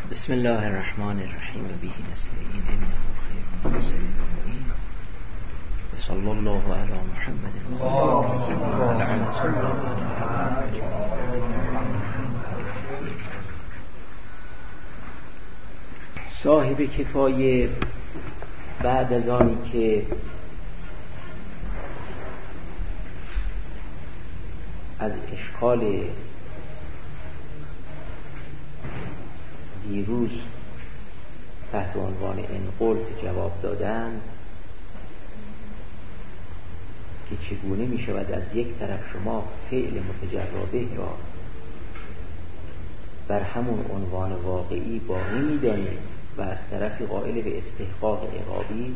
بسم الله الرحمن الرحیم و به نستعین انه خیر ناصر المعین و صلی الله علی محمد صاحب کفایه بعد از آنی که از اشکال دیروز تحت عنوان انقلت جواب دادند که چگونه می شود از یک طرف شما فعل متجربه را بر همون عنوان واقعی باقی می دانید و از طرفی قائل به استحقاق عقابی،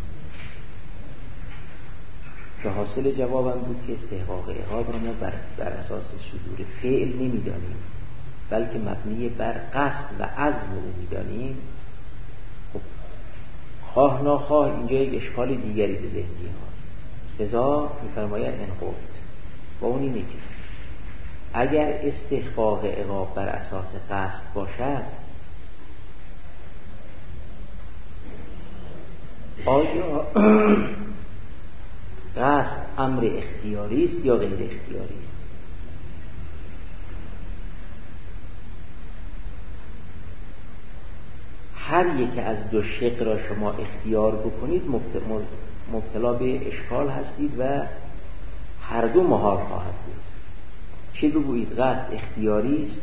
که حاصل جوابم بود که استحقاق عقاب را ما بر اساس صدور فعل نمی دانیم بلکه مبنی بر قصد و عزم او می‌دانیم. خب خواه ناخواه اینجا یک اشکال دیگری به ذهن میاد. لذا می‌فرماید انقلت و اون اینه که اگر استحقاق عقاب بر اساس قصد باشد، آیا قصد امر اختیاری است یا غیر اختیاری؟ هر یک از دو شق را شما اختیار بکنید مبتلا به اشکال هستید و هر دو محال خواهد بود. چه بگویید قصد اختیاری است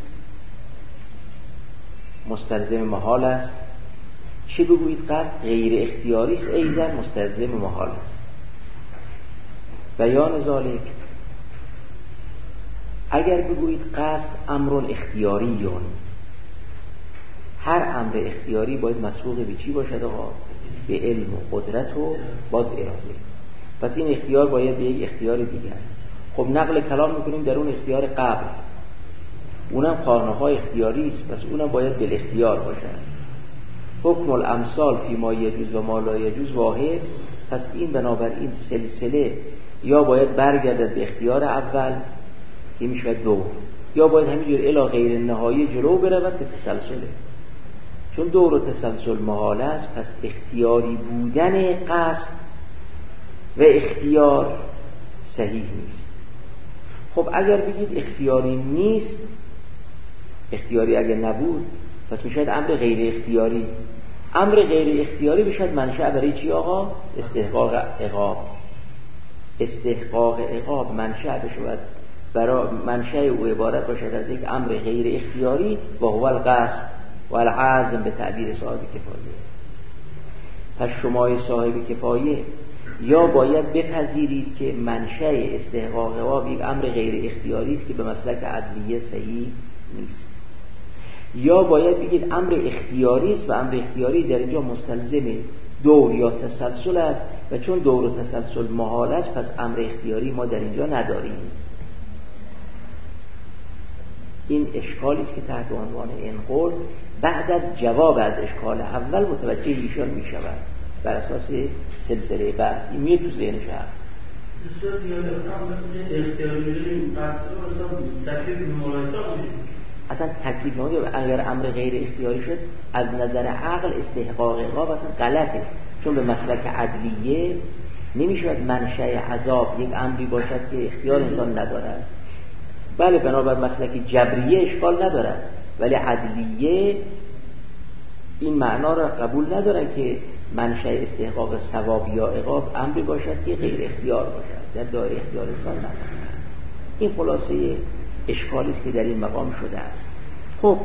مستلزم محال است، چه بگویید قصد غیر اختیاری است ایضا مستلزم محال است. بیان ذالک، اگر بگویید قصد امر اختیاریون، هر امر اختیاری باید مسبوق به چی باشد آقا؟ به علم و قدرت و باز اراده. پس این اختیار باید به یک اختیار دیگر. خب نقل کلام میکنیم در اون اختیار قبل، اونم قانون‌های اختیاری است، پس اونم باید به اختیار باشد. حکم الامثال فی ما یجوز و ما لا یجوز واحد. پس این بنابراین سلسله یا باید برگردد به اختیار اول که میشه دو، یا باید همینجور الی غیر نهایی جلو برود به تسلسله. چون دور و تسلسل محال است، پس اختیاری بودن قصد و اختیار صحیح نیست. خب اگر بگید اختیاری نیست، اختیاری اگر نبود، پس میشد امر غیر اختیاری. امر غیر اختیاری بشد منشأ برای چی آقا؟ استحقاق عقاب. استحقاق عقاب منشأ بشود برای منشأ او عبارت باشد از یک امر غیر اختیاری و هو القصد و العزم به تعبیر صاحب کفایه. پس شما صاحب کفایه یا باید بپذیرید که منشأ استحقاق عقاب یک امر غیر اختیاری است که به مسلک عدلیه صحیح نیست، یا باید بگید امر اختیاری است و امر اختیاری در اینجا مستلزم دور یا تسلسل است و چون دور و تسلسل محال است پس امر اختیاری ما در اینجا نداریم. این اشکالی است که تحت عنوان انقل بعد از جواب از اشکال اول متوجه ایشان می شود بر اساس سلسله بحث. این میاد تو ذهنش هست. اصلا تکلیف نمایی اگر امر غیر اختیاری شد از نظر عقل استحقاق عقاب اصلا غلطه، چون به مسلک عدلیه نمیشود منشأ عذاب یک امری باشد که اختیار انسان ندارد. بله بنابر مسلک جبریه اشکال ندارد، ولی عدلیه این معنا را قبول ندارن که منشأ استحقاق ثواب یا عقاب امری باشد که غیر اختیار باشد، در دایره اختیار انسان ندارد. این خلاصه اشکالی است که در این مقام شده است. خب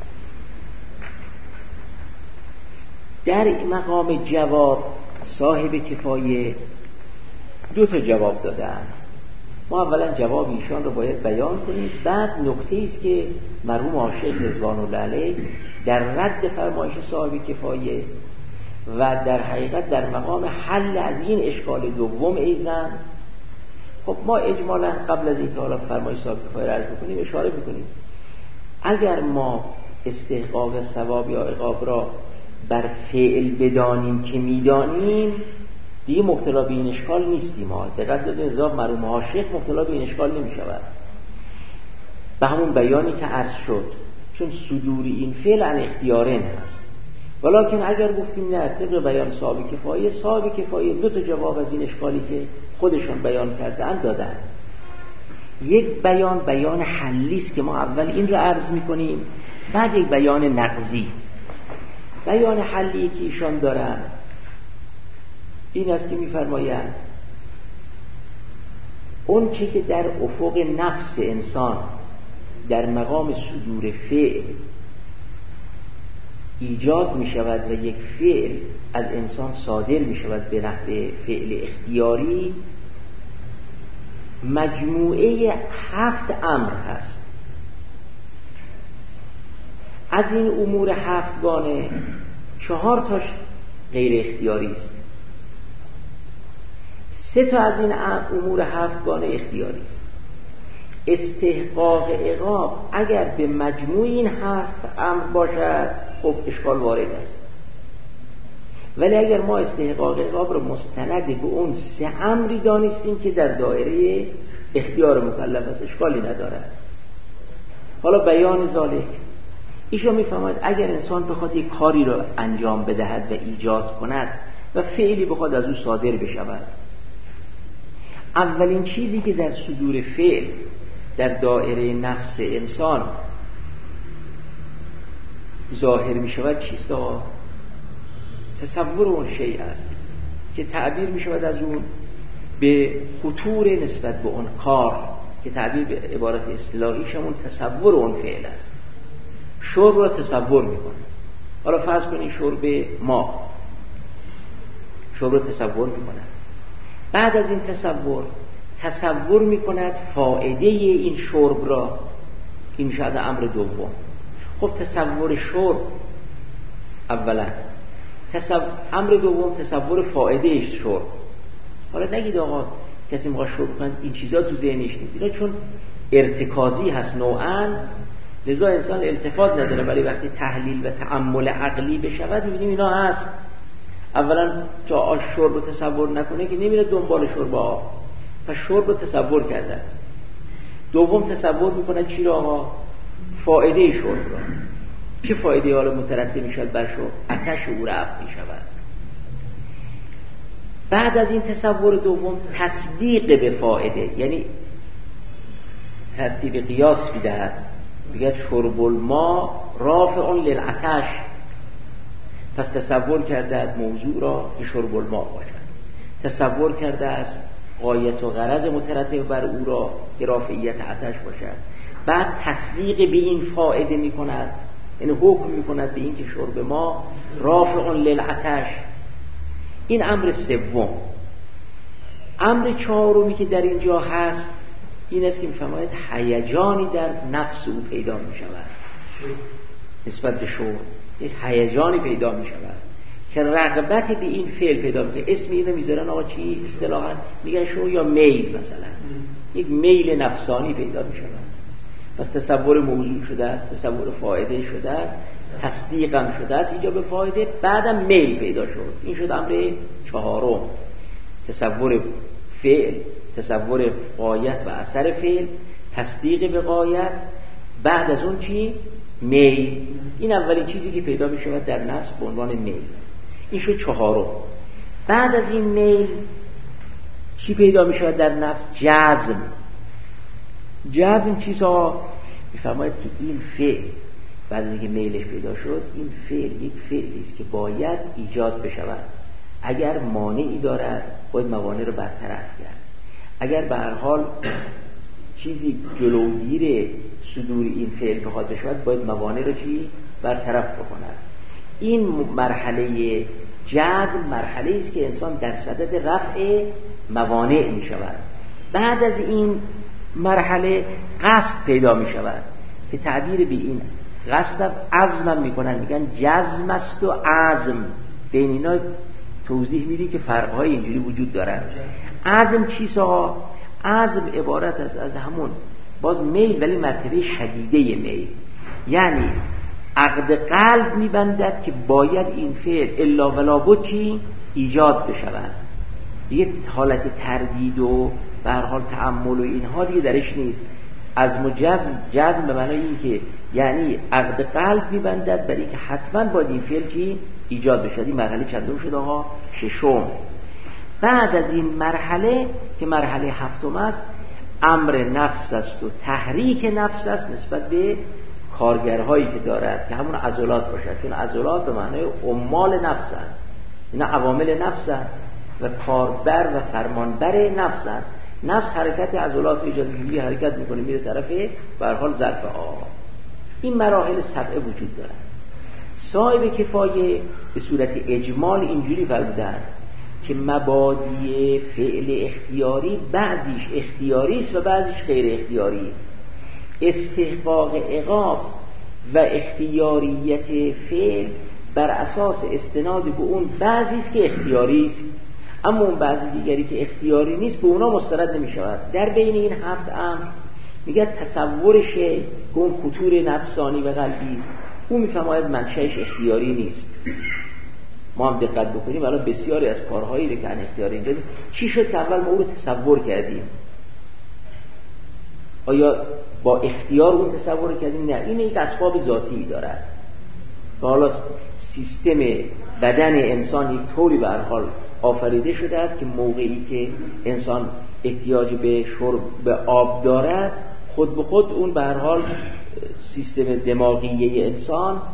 در این مقام جواب صاحب کفایه دو تا جواب دادن. ما اولا جواب ایشان رو باید بیان کنیم، بعد نکته است که مرحوم عاشق رضوان الله علیه در رد فرمایش صاحب کفایه و در حقیقت در مقام حل از این اشکال دوم ایزن. خب ما اجمالا قبل از اینکه حالا فرمایش صاحب کفایه را عرض بکنیم اشاره بکنیم، اگر ما استحقاق ثواب یا عقاب را بر فعل بدانیم که میدانیم دیگه مبتلا به این اشکال نیستیم. ما دقت دادیم نظام مرحوم عاشق مبتلا به این اشکال نمی شود به همون بیانی که عرض شد، چون صدور این فعل عن اختیارن هست. ولکن اگر گفتیم نه طبق بیان صاحب کفایه 2 تا جواب از این اشکالی که خودشون بیان کردن دادن. یک بیان حلی است که ما اول این رو عرض میکنیم، بعد یک بیان نقضی. بیان حلی که ایشان دارن این است که میفرمایند اون چی که در افق نفس انسان در مقام صدور فعل ایجاد می شود و یک فعل از انسان صادر می شود به نحو فعل اختیاری، مجموعه 7 امر هست. از این امور 7 گانه 4 تاش غیر اختیاری است، 3 تا از این امور 7 گانه اختیاری است. استحقاق عقاب اگر به مجموع این 7 امر باشد خب اشکال وارد است، ولی اگر ما استحقاق عقاب رو مستند به اون 3 امری دانستیم که در دایره اختیار مکلف است اشکالی ندارد. حالا بیان ذالک ایشون میفهمد اگر انسان بخواد یک کاری رو انجام بدهد و ایجاد کند و فعلی بخواد از او صادر بشود، اولین چیزی که در صدور فعل در دایره نفس انسان ظاهر می شود چیست؟ تصور اون شیء است که تعبیر می شود از اون به خطور نسبت به اون کار که تعبیر به عبارت اصطلاحیش همون تصور اون فعل است. شرب را تصور می کنه. حالا فرض کنید شرب ما، شرب را تصور می کنه. بعد از این تصور می کند فائده این شرب را، این شاید امر دوم. خب تصور شرب اولا، امر دوم تصور فائده شرب. حالا نگید آقا کسی میخواد شرب کنه این چیزا تو ذهنش نیست، اینا چون ارتکازی هست نوعاً لذا انسان التفات نداره، ولی وقتی تحلیل و تأمل عقلی بشود میبینیم اینا هست. اولا تا شرب رو تصور نکنه که نمیره دنبال شرب آب، پس شرب رو تصور کرده است. دوم تصور میکنه چی را؟ آقا فائده شرب را. چه فایده حالا مترتب میشد بر شرب؟ آتش او رفع میشود. بعد از این تصور دوم تصدیق به فائده، یعنی ترتیب قیاس میدهد، میگه شرب الماء رافع للعطش، پس تصور کرده از موضوع را که شرب الماء باشد، تصور کرده از غایت و غرض مترتب بر او را که رافعیت عطش باشد. بعد تصدیق به این فائده میکند، یعنی حکم میکند به این که شرب ما رافع للعطش. این امر سوم. امر چهارمی که در اینجا هست این است که میفرماید هیجانی در نفس او پیدا میشود نسبت به شرب، یک هیجانی پیدا میشود که رغبت به این فعل پیدا میکنه. اسم اینو میذارن آقا چی اصطلاحا میگن شو یا میل، مثلا یک میل نفسانی پیدا میشود. پس تصور موضوع شده است، تصور فایده شده است، تصدیقم شده است اینجا به فایده، بعدم میل پیدا شد. این شد امر چهارم. تصور فعل، تصور غایت و اثر فعل، تصدیق به غایت، بعد از اون چی؟ میل. این اولین چیزی که پیدا می شود در نفس به عنوان میل. این شد چهارم. بعد از این میل چی پیدا می شود در نفس؟ جزم. جزم چیزها میفرماید که این فعل بعد از اینکه میلش پیدا شد، این فعل یک فعلی است که باید ایجاد بشود. اگر مانعی دارد باید موانع رو برطرف کرد. اگر به هر حال چیزی جلوگیر صدور این فعل بخواد بشود باید موانع رو چی برطرف بکند. این مرحله جزم مرحله است که انسان در صدد رفع موانع می شود. بعد از این مرحله قصد پیدا می شود که تعبیر به این قصد عزم می کنن، میگن جزم است و عزم. بین اینا توضیح میدیم که فرقهای اینجوری وجود دارد. عزم چیست ها؟ عزم عبارت از همون باز میل، ولی مرتبه شدیده میل، یعنی عقد قلب میبندد که باید این فعل الا ولا بد چی ایجاد بشود. دیگه حالت تردید و به هر حال تأمل و اینها دیگه درش نیست. عزم و جزم به معنای این که یعنی عقد قلب میبندد برای که حتما باید این فعل چی ایجاد بشه. این مرحله چندم شد آقا؟ ششم. بعد از این مرحله که مرحله هفتم است، امر نفس است و تحریک نفس است نسبت به کارگرهایی که دارد که همون عضلات باشد، چون عضلات به معنای عمال نفس هست، اینا عوامل نفس هست و کاربر و فرمانبر نفس هست. نفس حرکت عضلات ایجاد می‌کنه، حرکت می‌کنه میره طرف به هر حال ظرف آب. این مراحل سبعه وجود دارد. صاحب کفایه به صورت اجمال اینجوری فرمودند که مبادی فعل اختیاری بعضیش اختیاری است و بعضیش غیر اختیاری. استحقاق عقاب و اختیاریت فعل بر اساس استناد به اون بعضی است که اختیاری است، اما اون بعضی دیگری که اختیاری نیست به اونا مستند نمی شود. در بین این هفت امر میگه تصور شیء که اون خطور نفسانی و قلبی است، اون میفرماید منشأش اختیاری نیست. ما هم دقت بکنیم الان بسیاری از کارهایی که ان اختیاری اینجا چی شد که اول ما اون رو تصور کردیم؟ آیا با اختیار اون تصور کردیم؟ نه، این یک اسباب ذاتی دارد. و حالا سیستم بدن انسان یک طوری به هر حال آفریده شده است که موقعی که انسان احتیاج به شرب به آب دارد، خود به خود اون به هر حال سیستم دماغی انسان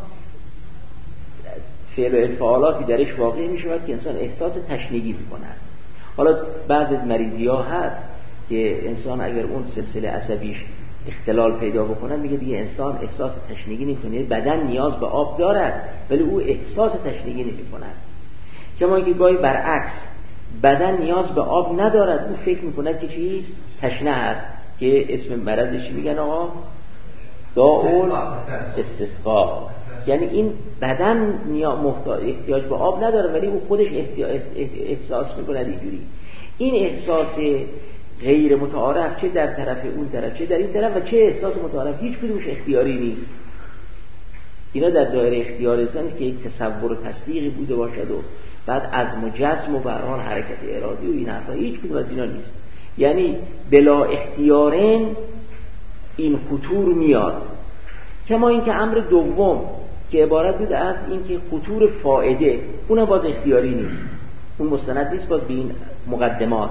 فعل و انفعالاتی درش واقع می شود که انسان احساس تشنگی می کند. حالا بعض از مریضی ها هست که انسان اگر اون سلسله عصبیش اختلال پیدا بکنه میگه دیگه انسان احساس تشنگی نمی کنه، بدن نیاز به آب دارد ولی او احساس تشنگی نمی کند. کما اینکه گاهی برعکس بدن نیاز به آب ندارد، او فکر می کند که چی تشنه است، که اسم مرضش میگن آقا داعون استسقا. یعنی این بدن احتیاج به آب نداره ولی او خودش احساس میکنه اینجوری. این احساس غیر متعارف چه در طرف اون طرف چه در این طرف و چه احساس متعارف هیچ کدومش اختیاری نیست. اینا در دایره اختیار انسانی که یک تصور و تصدیقی بوده باشد و بعد عزم و جزم و به هر حال حرکت ارادی و این حرفا هیچ کدوم از اینا نیست. یعنی بلا اختیارن این خطور میاد. کما اینکه امر دوم که عبارت بوده از این که خطور فائده، اونم باز اختیاری نیست، اون مستند نیست باز به این مقدمات.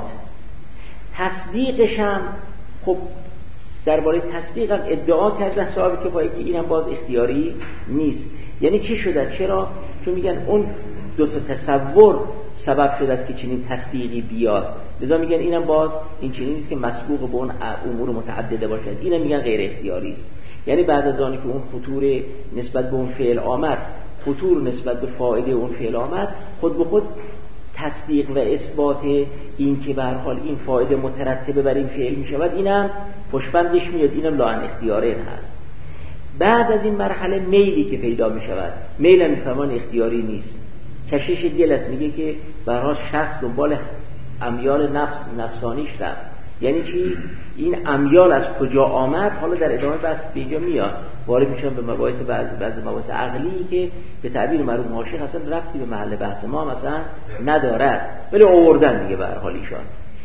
تصدیقش هم خب درباره تصدیق هم ادعا کرده صاحب کفایه که اینم باز اختیاری نیست. یعنی چی شده؟ چرا؟ چون میگن اون دو تا تصور سبب شده است که چنین تصدیقی بیاد، لذا میگن اینم باز این چنین نیست که مسبوق به اون امور متعدده باشد، اینم میگن غیر اختیاری است. یعنی بعد از آنی که اون خطور نسبت به اون فعل آمد، خطور نسبت به فایده اون فعل آمد، خود به خود تصدیق و اثبات این که به هر حال این فایده مترتبه بر این فعل میشود، اینم پشبندش میاد، اینم لاعن اختیارین هست. بعد از این مرحله میلی که پیدا میشود، میل هم میفهمان اختیاری نیست، کشش دل است. میگه که به هر حال شخص دنبال امیال نفسانیش رفت. یعنی چی؟ این امیال از کجا آمد؟ حالا در ادامه بحث به اینجا میاد، وارد میشن به مباحث بعضی مباحث عقلی که به تعبیر معروف عاشق اصلا ربطی به محل بحث ما هم اصلا ندارد، ولی آوردن دیگه به هر حال ایشان.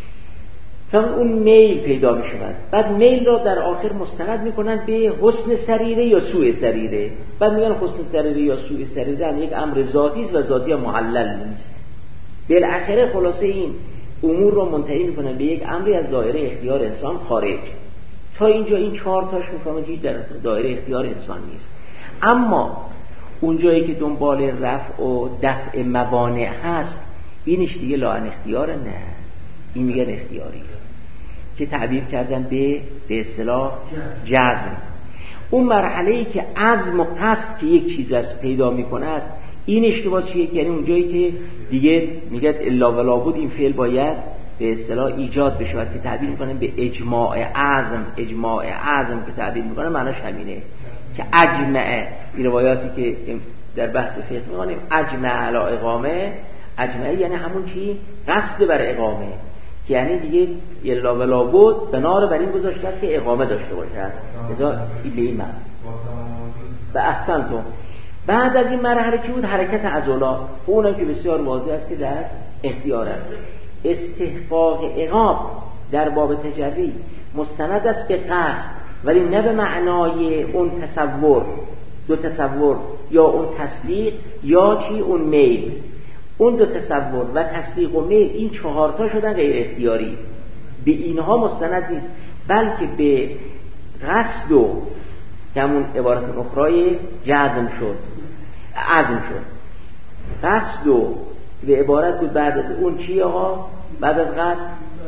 فقط اون میل پیدا میشود. بعد میل را در آخر مستند میکنن به حسن سریره یا سوء سریره. بعد میگن حسن سریره یا سوء سریره هم یک امر ذاتی است و ذاتی هم معلل نیست. بالاخره خلاصه این امور رو منتهی میکنن به یک امری از دایره اختیار انسان خارج. تا اینجا این 4 تاش میفهمید هیچ در دایره اختیار انسان نیست. اما اون جایی که دنبال رفع و دفع موانع هست، اینش دیگه لاعن اختیار نه، این میگن اختیاری است که تعبیر کردن به اصطلاح جزم. اون مرحله‌ای که عزم و قصد که یک چیز از پیدا میکند، اینش که باز چیه؟ یعنی اون جایی که دیگه میگه الا ولا بود این فعل باید به اصطلاح ایجاد بشه که تعبیر میکنن به اجماع عزم. اجماع عزم که تعبیر میکنن معناش همینه که اجمع. این روایاتی که در بحث فقه میگیم اجمع علی اقامه، اجمع یعنی همون چی؟ قصد بر اقامه، که یعنی دیگه الا ولا بود بنا رو بر این گذاشته است که اقامه داشته باشد. لذا این من و احسنتم. بعد از این مرحله چی بود؟ حرکت عضلات. اونم که بسیار واضح است که در اختیار است. استحقاق عقاب در باب تجری مستند است به قصد. ولی نه به معنای اون تصور، دو تصور یا اون تصدیق یا چی اون میل. اون دو تصور و تصدیق و میل این 4 تا شدن غیر اختیاری، به اینها مستند نیست، بلکه به قصد و همون عبارت اخرای عزم شد. قصد و به عبارت بود بعد از اون چی آقا؟ بعد از قصد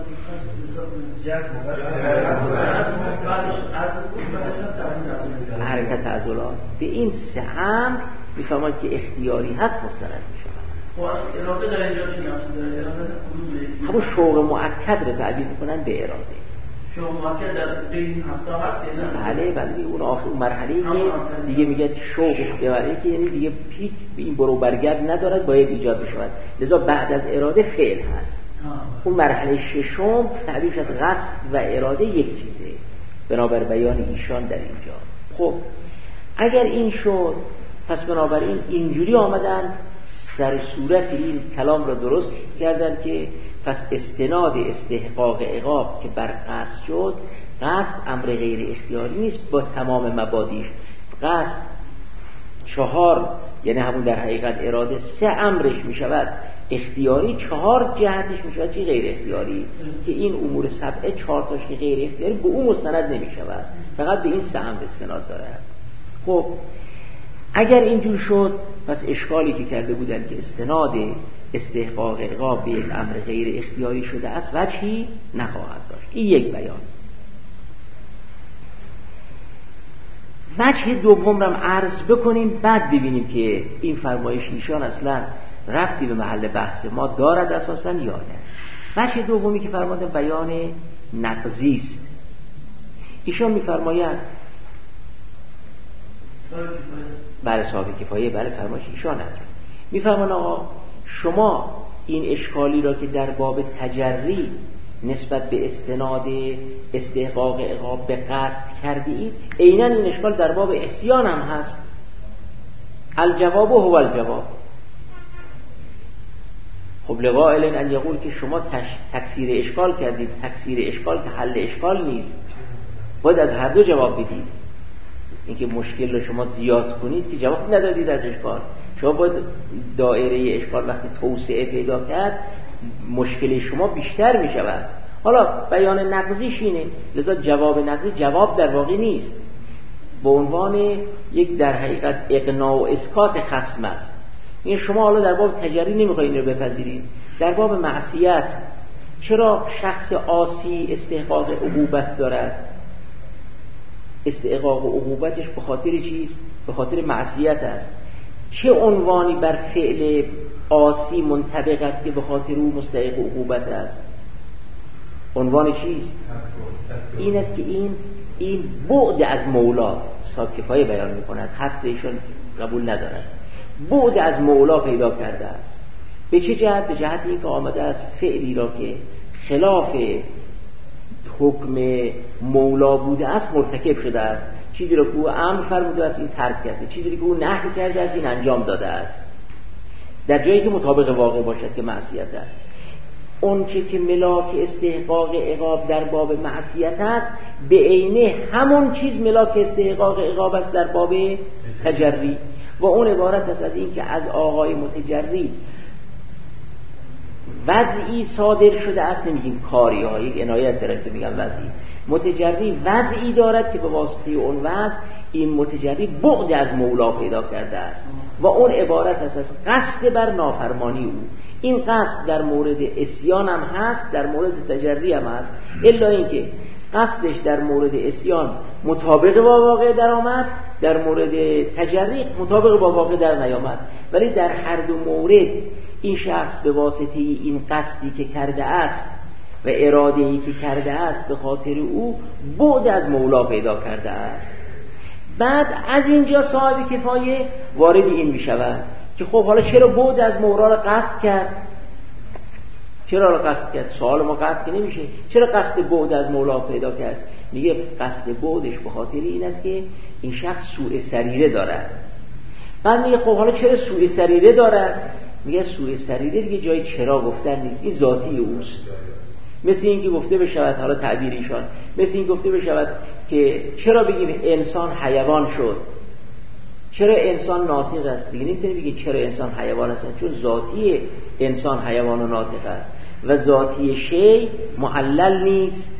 حرکت عضلات. به این 3 امر میفهمند که اختیاری هست مستند میشود. اراده در اینجا چی نشده؟ همون شوق مؤکد رو تعبیر میکنن به اراده. شوق مؤکد در این هفته هست که بله اون آخر مرحله دیگه میگه شوق اختیاری که یعنی دیگه پیک به این برو برگرد ندارد، باید ایجاد بشود، لذا بعد از اراده فعل هست. اون مرحله 6 تعبیر شد قصد و اراده یک چیزه، بنابر بیان ایشان در اینجا. خب اگر این شد، پس بنابراین اینجوری آمدن در صورت این کلام را درست کردن که پس استناد استحقاق عقاب که بر قصد شد، قصد امر غیر اختیاری نیست با تمام مبادیش. قصد 4 یعنی همون در حقیقت اراده 3 امرش می شود اختیاری، 4 جهتش می شود چی غیر اختیاری، که این امور 7 4 تاش که غیر اختیاری به اون مستند نمی شود، فقط به این 3 امر استناد دارد. خب اگر اینجور شد، پس اشکالی که کرده بودن که استناد استحقاق عقاب به یک امر غیر اختیاری شده است وجهی نخواهد داشت. این یک بیان. وجه دوم رو هم عرض بکنیم، بعد ببینیم که این فرمایش ایشان اصلا ربطی به محل بحث ما دارد اساسا یا نه. وجه دومی که فرمودن بیان نقضی است. ایشان می‌فرمایند بله صاحب کفایه، بله فرمایش ایشان هست. می‌فرمان آقا شما این اشکالی را که در باب تجری نسبت به استناد استحقاق عقاب به قصد کردید، عیناً این اشکال در باب عصیان هم هست. الجواب هو الجواب. خب لقائل ان یقول که شما تکثیر اشکال کردید، تکثیر اشکال که حل اشکال نیست، باید از هر دو جواب بدید. اینکه مشکل رو شما زیاد کنید که جواب ندادید از اشکال. شما باید دایره اشکال وقتی توسعه پیدا کرد مشکل شما بیشتر می شود. حالا بیان نقضیش اینه، لذا جواب نقضی جواب در واقع نیست، به عنوان یک در حقیقت اقناع و اسکات خصم است. این شما حالا در باب تجری نمیخواید این رو بپذیرید، در باب معصیت چرا شخص عاصی استحقاق عقوبت دارد؟ استحقاق عقوبتش به خاطر چیست؟ به خاطر معصیت است. چه عنوانی بر فعل عاصی منطبق است که به خاطر او مستحق عقوبت است؟ عنوان چیست؟ این است که این بعد از مولا، صاحب کفایه بیان می‌کند، حتی ایشان قبول ندارد، بعد از مولا پیدا کرده است. به چه جهت؟ به جهت اینکه آمده است فعلی را که خلاف حکم مولا بوده است مرتکب شده است، چیزی را که او امر فرموده است این ترک کرده، چیزی را که او نهی کرده است این انجام داده است، در جایی که مطابق واقع باشد که معصیت است. اون چه که ملاک استحقاق عقاب در باب معصیت است، به عینه همون چیز ملاک استحقاق عقاب است در باب تجری، و اون عبارت است از این که از آقای متجری وضعی صادر شده است، نمیگیم کاری ها، یک عنایت دارد که میگم وضعی، متجری وضعی دارد که به واسطه اون وضع این متجری بعد از مولا پیدا کرده است، و اون عبارت است از قصد بر نافرمانی او. این قصد در مورد عصیان هم هست، در مورد تجری هم هست، الا اینکه قصدش در مورد عصیان مطابق با واقع در آمد، در مورد تجری مطابق با واقع در نیامد، ولی در هر دو مورد این شخص به واسطه این قصدی که کرده است و اراده‌ای که کرده است به خاطر او بعد از مولا پیدا کرده است. بعد از اینجا صاحب کفایه وارد این می شود که خب حالا چرا بعد از مولا را قصد کرد؟ چرا را قصد کرد؟ سوال ما قطع که نمیشه. چرا قصد بعد از مولا پیدا کرد؟ میگه قصد بعدش به خاطر این است که این شخص سوء سریره دارد. بعد میگه خب حالا چرا سوء سریره دارد؟ میگه سوء سریره دیگه جای چرا گفتن نیست، این ذاتی اوست. مثل این که گفته بشود، حالا تعبیر ایشان مثل این گفته بشود که چرا بگیم انسان حیوان شد، چرا انسان ناطق است؟ دیگه نمیتونی بگی چرا انسان حیوان است، چون ذاتی انسان حیوان و ناطق است و ذاتی شی معلل نیست.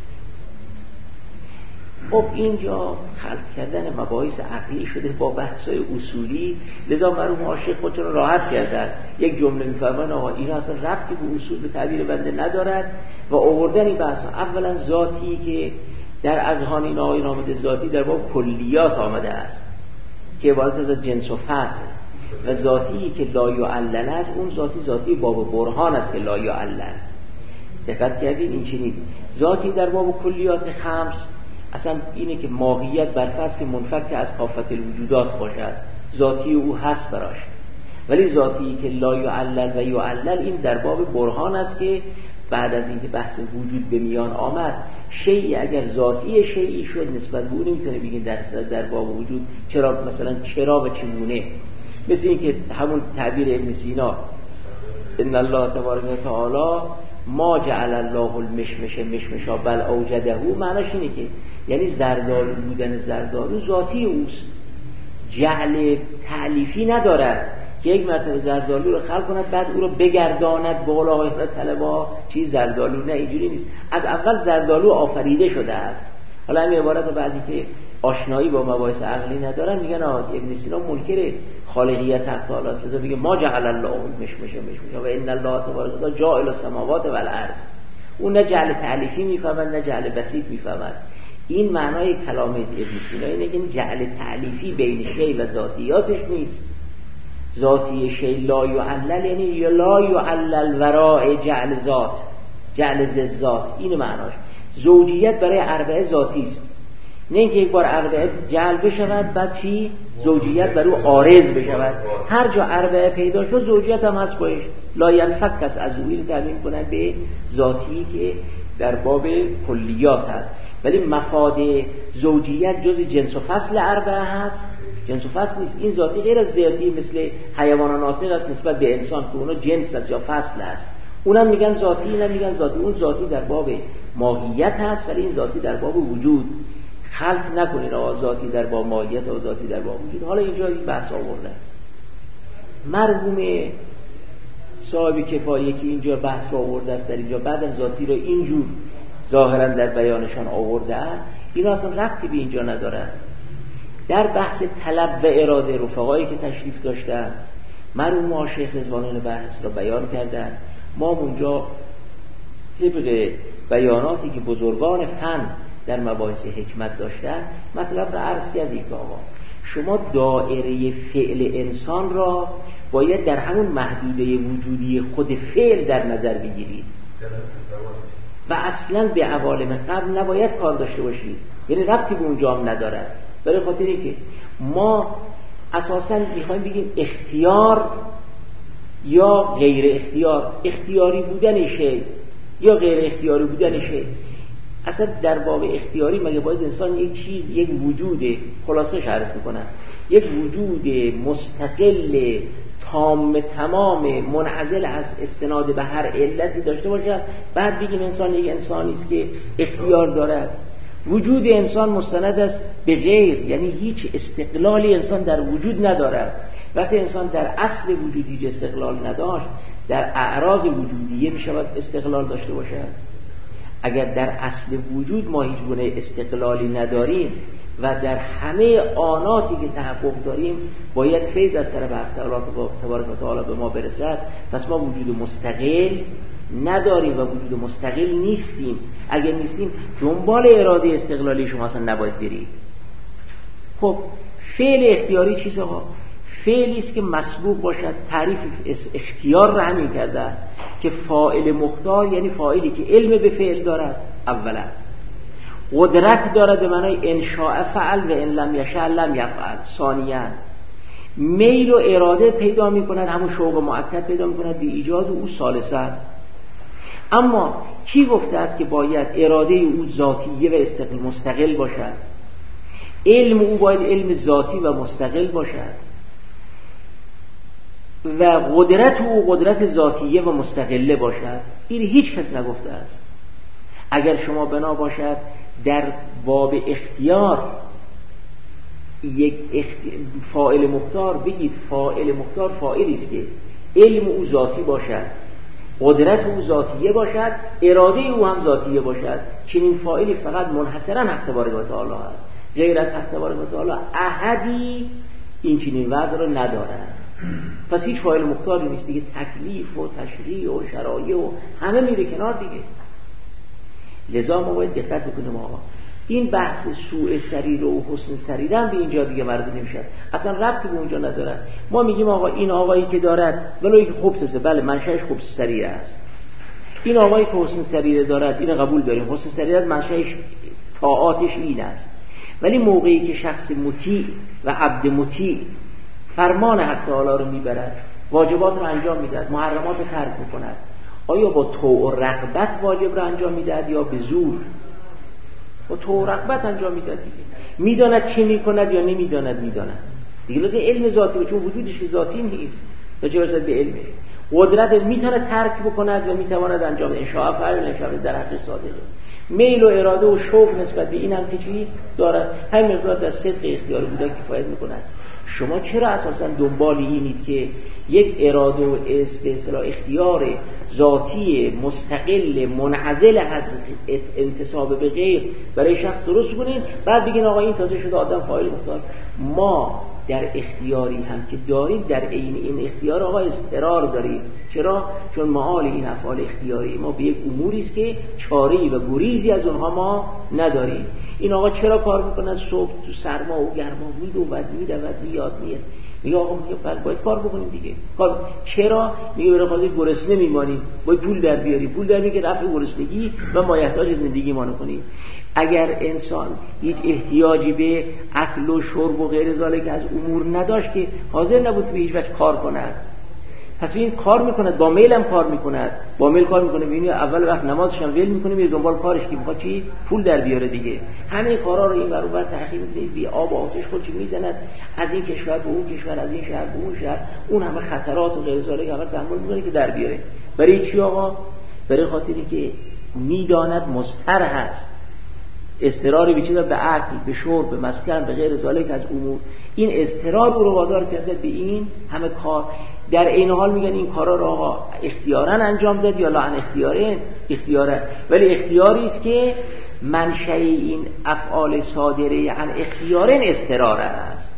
خب اینجا خلط کردن مباحث عقلی شده با بحث‌های اصولی، لذا مرحوم عاشق خودشون رو راحت کردن. یک جمله می‌فرمایند آقا این اصلا ربطی به اصول به تعبیر بنده ندارد و آوردن این بحث اولا ذاتی که در اذهان این آقایان آمده، ذاتی در باب کلیات آمده است که عبارت از جنس و فصل، و ذاتی که لا یعلل است اون ذاتی باب برهان است که لا یعلل. دقت کردین این چنین ذاتی در باب کلیات خمس اصلا اینه که ماهیت بر فرض که منفک از کافت الوجودات باشد، ذاتی او هست براش، ولی ذاتی که لا یعلل و یعلل این در باب برهان است که بعد از اینکه بحث وجود به میان آمد شیئی اگر ذاتی شیئی شد نسبت به اون نمیتونه بگین در باب وجود چرا، مثلا چرا و چگونه، مثل این که همون تعبیر ابن سینا ان الله تبارک و تعالی ما جعل الله المشمش مشمشا بل اوجده، معناش اینه که یعنی زردالو بودن زردالو ذاتی اوست، جعل تعلیفی ندارد که یک مرتبه زردالو رو خلق کند بعد او رو بگرداند بالا و طلبا چیز زردالو، نه اینجوری نیست، از اول زردالو آفریده شده است. حالا همین عبارت رو بعضی که آشنایی با مباحث عقلی ندارن میگن ابن سینا منکر خالقیت حق تعالی است، لذا میگه ما جعل الله المشمش و ان الله تبارک و تعالی جاعل السماوات والارض. اون نه جعل تعلیفی میفهمد نه جعل بسیط میفهمد. این معنای کلام ابن سینا اینه که جعل تعلیفی بین شی و ذاتیاتش نیست. ذاتی شی لا یعلل یعنی لا یعلل وراء جعل ذات، جعل ذات، این معناش. زوجیت برای اربعه ذاتی است، نه اینکه یک بار اربعه جعل بشود بعد چی زوجیت بر او عارض بشود. هر جا اربعه پیدا شد زوجیت هم هست باش، لا ینفک است از او. این تعبیر کنن به ذاتی که در باب کلیات هست، ولی مفاد زوجیت جز جنس و فصل اربعه هست، جنس و فصل نیست. این ذاتی غیر از ذاتی مثل حیوان ناطق است نسبت به انسان که اونا جنس است یا فصل است، اونم میگن ذاتی، اینم میگن ذاتی. اون ذاتی در باب ماهیت هست ولی این ذاتی در باب وجود. خلط نکنین آقا ذاتی در باب ماهیت و ذاتی در باب وجود. حالا اینجا این بحث آوردن مرحوم صاحب کفایه که اینجا بحث آورده است در اینجا، بعدم ذاتی رو اینجور ظاهرا در بیانشان آورده، اینا اصلا ربطی به اینجا ندارن. در بحث طلب و اراده رفقایی که تشریف داشتن مرحوم عاشق رضوانان بحث را بیان کردن. ما اونجا طبق بیاناتی که بزرگان فن در مباحث حکمت داشتن مطلب را عرض کردیم که آقا شما دائره فعل انسان را باید در همون محدوده وجودی خود فعل در نظر بگیرید و اصلا به عوالم قبل نباید کار داشته باشید، یعنی ربطی به اونجا هم ندارد. برای خاطری که ما اساسا میخوایم بگیم اختیار یا غیر اختیار، اختیاری بودن شی یا غیر اختیاری بودن شی. اصلا در باب اختیاری مگه باید انسان یک چیز، یک وجود، خلاصه عرض میکنم، یک وجود مستقل تام تمام منعزل از استناد به هر علتی داشته باشه بعد بگیم انسان یک انسانی است که اختیار دارد؟ وجود انسان مستند است به غیر، یعنی هیچ استقلالی انسان در وجود ندارد. وقتی انسان در اصل وجود هیچ استقلال نداشت در اعراض وجودیه می شود استقلال داشته باشد. اگر در اصل وجود ما هیچ گونه استقلالی نداریم و در همه آناتی که تحقق داریم باید فیض از طرف حق تبارک و تعالی به ما برسد، پس ما وجود مستقل نداریم و وجود مستقل نیستیم. اگر نیستیم دنبال اراده استقلالی شما اصلا نباید برید. خب فعل اختیاری چیست آقا؟ فعلی است که مسبوق باشد. تعریف اختیار را همین کردن که فاعل مختار یعنی فاعلی که علم به فعل دارد، اولا قدرت دارد به معنای انشاء فعل و ان لم یشاء لم یفعل، ثانیا میل و اراده پیدا می کند، همون شوق مؤکد پیدا می کند به ایجاد او، ثالثا. اما کی گفته است که باید اراده او ذاتیه و استقل مستقل باشد؟ علم او باید علم ذاتی و مستقل باشد و قدرت او قدرت ذاتیه و مستقله باشد. این هیچ کس نگفته است. اگر شما بنا باشد در باب اختیار یک فاعل مختار بگید فاعل مختار فاعلی است که علم او ذاتی باشد، قدرت او ذاتیه باشد، اراده او هم ذاتیه باشد. چنین فاعلی فقط منحصرا حق تبارک و تعالی است. غیر از حق تبارک و تعالی احدی این چنین وضع را ندارد. پس هیچ فاعل مختاری نیست دیگه. تکلیف و تشریع و شرایع و همه میره کنار دیگه. لذا ما باید دقت بکنیم آقا این بحث سوء سریره و حسن سریره هم به اینجا دیگه مربوط نمیشه، اصلا ربطی به اونجا نداره. ما میگیم آقا این آقایی که دارد ولو که خبثه، بله منشأش خبث سریره است. این آقایی که حسن سریره دارد اینو قبول داریم، حسن سریره منشأش طاعاتش این است. ولی موقعی که شخص مطیع و عبد مطیع فرمان حق تعالی رو میبرد، واجبات رو انجام میدهد، محرمات رو ترک میکند، آیا با طوع و رغبت واجب رو انجام میدهد یا به زور؟ با طوع و رغبت انجام میدهد دیگه. میداند چه میکند یا نمیداند؟ میداند دیگه. لازم علم ذاتی، چون وجودش ذاتی نیست تا چه برسد به علمش. قدرت میتونه ترک بکند و میتواند انجام ان شاء فعل ان شاء در حق صادقه. میل و اراده و شوق نسبت به این هم که چی دارد، همین مقدار در صدق اختیاری بودن کفایت میکند. شما چرا اساسا دنبال اینید که یک اراده و به اصطلاح اختیار ذاتی مستقل منعزل از انتساب به غیر برای شخص درست کنید، بعد بگین آقا این تازه شده آدم فاعل مختار؟ ما در اختیاری هم که داریم در عین این اختیار آقا اضطرار داریم. چرا؟ چون معال این افعال اختیاری ما به یک اموری است که چاره‌ای و گریزی از اونها ما نداریم. این آقا چرا کار میکنه؟ صبح تو سرما و گرما میدود میاد میگه آقا باید کار بکنیم دیگه. کار چرا؟ میگه برای خاطر گرسنه میمانیم، باید پول در بیاریم، پول در میگه رفع گرسنگی و مایحتاج زندگی ما کنیم. اگر انسان هیچ احتیاجی به اکل و شرب و غیر ذالک از امور نداشت که حاضر نبود که به هیچ وجه کار کند. پس ببین کار میکند، با میل هم کار میکند، با میل کار میکنه. ببین اول وقت نمازش هم ول میکنه میره دنبال کارش که میخواد چی؟ پول در بیاره دیگه. همه کارا رو این ور اون ور تأخیر میزنه، بی آب و آتش خودش میزند، از این کشور به اون کشور، از این شهر به اون شهر، اون همه خطرات و غیر ذالک همه تحمل میکنه که در بیاره. برای چی آقا؟ برای خاطری که میداند مضطر هست، اضطراری به به عقل، به شرب، به مسکن، به غیر ذالک از امور. این اضطرار رو وادار کرده به این همه کار. در این حال میگن این کارا رو آقا اختیاراً انجام داد یا لا ان اختیاره، ولی اختیاری است که منشأ این افعال صادره عن اختیارن اضطرار است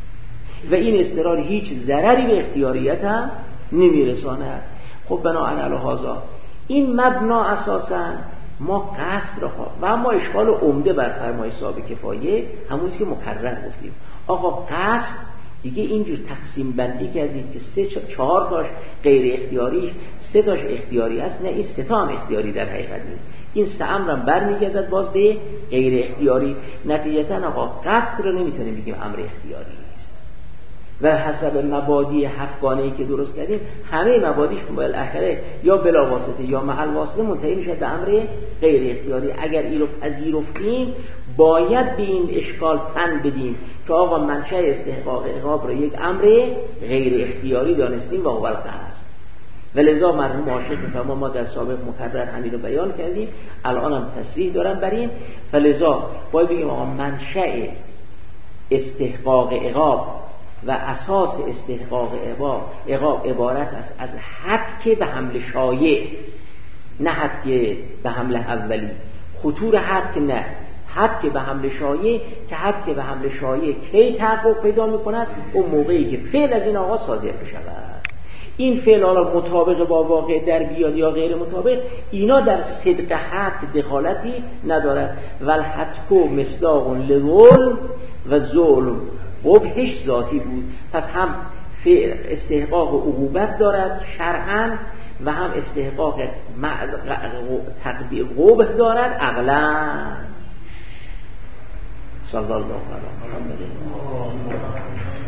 و این اضطرار هیچ ضرری به اختیاریت هم نمیرساند. خب بناهن علی هذا این مبنا اساساً ما قصد رها و اما اشکال عمده بر فرمای صاحب کفایه همونیست که مکرر گفتیم. آقا قصد دیگه اینجور تقسیم بندی کردید که 4 تاش غیر اختیاریش 3 تاش اختیاری است. نه، این 3 تا هم اختیاری در حقیقت نیست. این 3 امرم برمیگردد باز به غیر اختیاری. نتیجتا آقا قصد رو نمیتونیم بگیم امر اختیاری است و حسب مبادی 7 گانه‌ای که درست کردیم همه مبادیش بالاخره یا بلا واسطه یا محل واسطه منتهی میشه به امر غیر اختیاری. اگر این رو پذیرفتیم باید به این اشکال تن بدیم که آقا منشأ استحقاق عقاب رو یک امر غیر اختیاری دانستیم و هو القصد. ولذا مرحوم عاشق میفرما ما در سابق مکرر همین رو بیان کردیم، الان هم تصریح دارم بر این. فلذا باید بگیم آقا منشأ استحقاق عقاب و اساس استحقاق عقاب عبارت است از حد به حمل شایع، نه حد به حمل اولی. خطور حد که نه، حد که به حمل شایع، که حد که به حمل شایع کی تحقق پیدا میکند؟ اون موقعی که فعل از این آقا صادر بشود. این فعل حالا مطابق با واقع در بیاد یا غیر مطابق، اینا در صدق حد دخالتی ندارد. والحدکو مصداق لظلم و ظلم قبحش ذاتی بود. پس هم فعل استحقاق عقوبت دارد شرعاً و هم استحقاق تقدیر قبح دارد عقلاً. صلی الله علیه و آله.